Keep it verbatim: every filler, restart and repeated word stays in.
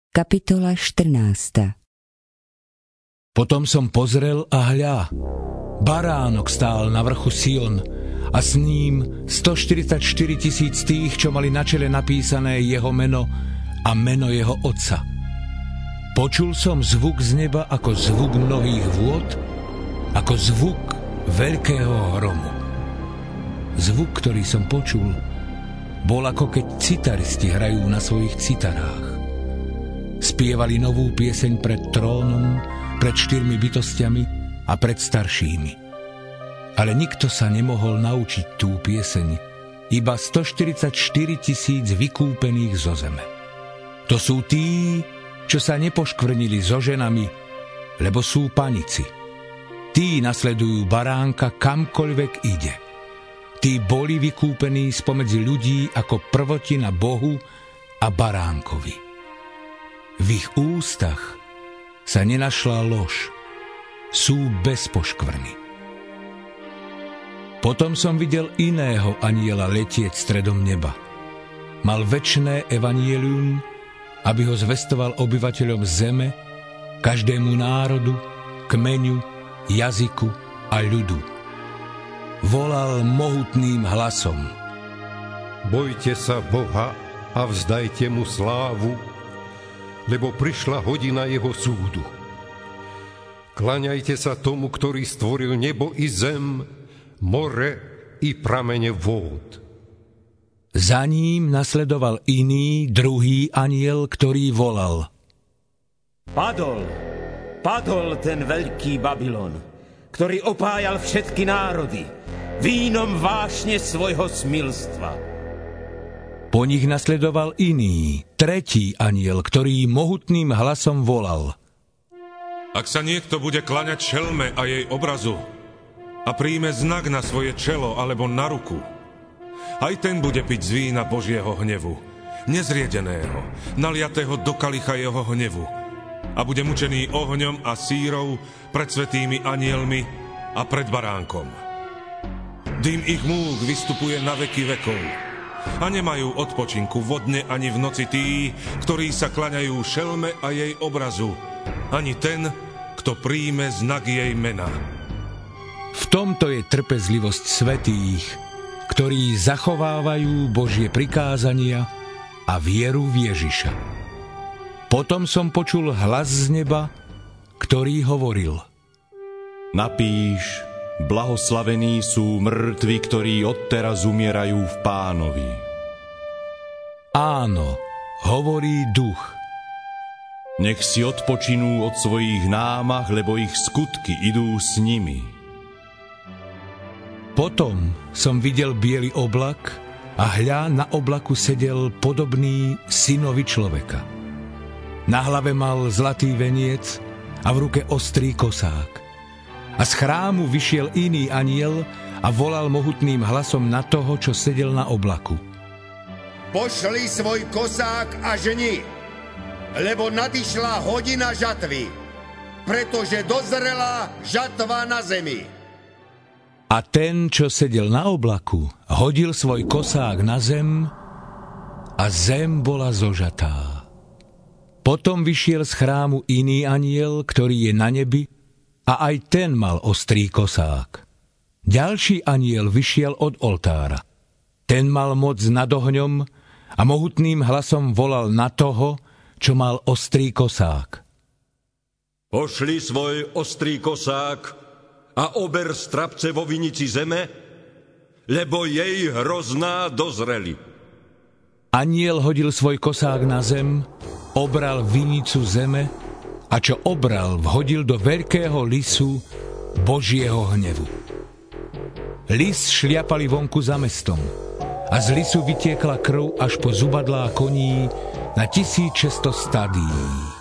Kapitola štrnásta. Potom som pozrel a hľa, baránok stál na vrchu Sion a s ním stoštyridsaťštyri tisíc tých, čo mali na čele napísané jeho meno a meno jeho otca. Počul som zvuk z neba ako zvuk mnohých vôd, ako zvuk veľkého hromu. Zvuk, ktorý som počul, bol ako keď citaristi hrajú na svojich citarách. Spievali novú pieseň pred trónom, pred štyrmi bytostiami a pred staršími. Ale nikto sa nemohol naučiť tú pieseň, iba stoštyridsaťštyri tisíc vykúpených zo zeme. To sú tí, čo sa nepoškvrnili so ženami, lebo sú panici. Tí nasledujú baránka kamkoľvek ide. Tí boli vykúpení spomedzi ľudí ako prvotina Bohu a baránkovi. V ich ústach sa nenašla lož. Sú bez poškvrny. Potom som videl iného anjela letieť stredom neba. Mal večné evanjelium, aby ho zvestoval obyvateľom zeme, každému národu, kmeňu, jazyku a ľudu. Volal mohutným hlasom: Bojte sa Boha a vzdajte mu slávu, lebo prišla hodina jeho súdu. Kláňajte sa tomu, ktorý stvoril nebo i zem, more i pramene vôd. Za ním nasledoval iný, druhý anjel, ktorý volal: Padol, padol ten veľký Babylon, ktorý opájal všetky národy vínom vášne svojho smilstva. Po nich nasledoval iný, tretí anjel, ktorý mohutným hlasom volal: Ak sa niekto bude klaňať šelme a jej obrazu a príjme znak na svoje čelo alebo na ruku, aj ten bude piť z vína Božieho hnevu, nezriedeného, naliatého do kalicha jeho hnevu, a bude mučený ohňom a sírou pred svätými anjelmi a pred baránkom. Dým ich múk vystupuje na veky vekov a nemajú odpočinku vodne ani v noci tí, ktorí sa klaňajú šelme a jej obrazu, ani ten, kto príjme znak jej mena. V tomto je trpezlivosť svätých, ktorí zachovávajú Božie prikázania a vieru v Ježiša. Potom som počul hlas z neba, ktorý hovoril: Napíš, blahoslavení sú mŕtvi, ktorí odteraz umierajú v Pánovi. Áno, hovorí duch. Nech si odpočinú od svojich námah, lebo ich skutky idú s nimi. Potom som videl biely oblak a hľa na oblaku sedel podobný synovi človeka. Na hlave mal zlatý veniec a v ruke ostrý kosák. A z chrámu vyšiel iný anjel a volal mohutným hlasom na toho, čo sedel na oblaku: Pošli svoj kosák a žni, lebo nadišla hodina žatvy, pretože dozrela žatva na zemi. A ten, čo sedel na oblaku, hodil svoj kosák na zem a zem bola zožatá. Potom vyšiel z chrámu iný anjel, ktorý je na nebi, a aj ten mal ostrý kosák. Ďalší anjel vyšiel od oltára. Ten mal moc nad ohňom a mohutným hlasom volal na toho, čo mal ostrý kosák: Pošli svoj ostrý kosák a ober strapce vo vinici zeme, lebo jej hrozná dozreli. Anjel hodil svoj kosák na zem, obral vinicu zeme a čo obral, vhodil do veľkého lisu Božieho hnevu. Lis šliapali vonku za mestom a z lisu vytiekla krv až po zubadlá koní na tisícšesťsto stadií.